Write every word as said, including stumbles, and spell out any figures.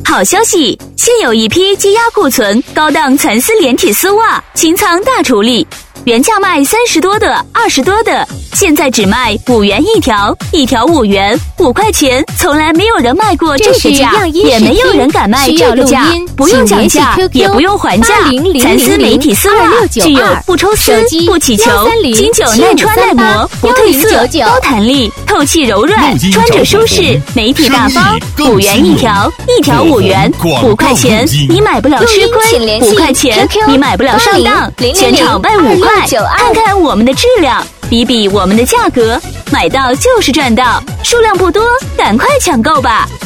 好消息，现有一批积压库存高档蚕丝连体丝袜清仓大处理，原价卖三十多的、二十多的，现在只卖五元一条，一条五元，五块钱，从来没有人卖过这个价，也没有人敢卖这个价，不用讲价，也不用还价。蚕丝连体丝袜具有不抽丝、不起球、经久耐穿耐磨、不褪色、高弹力、透气柔软，穿着舒适，媒体大方，五元一条，一条五元，五块钱你买不了吃亏，五块钱你买不了上当，全场卖五块，看看我们的质量，比比我们的价格，买到就是赚到，数量不多，赶快抢购吧。